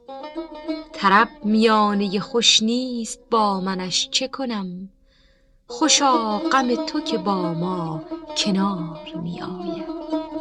طرب میانه خوش نیست با منش چه کنم؟ خوشا غم تو که با ما کنار می آید.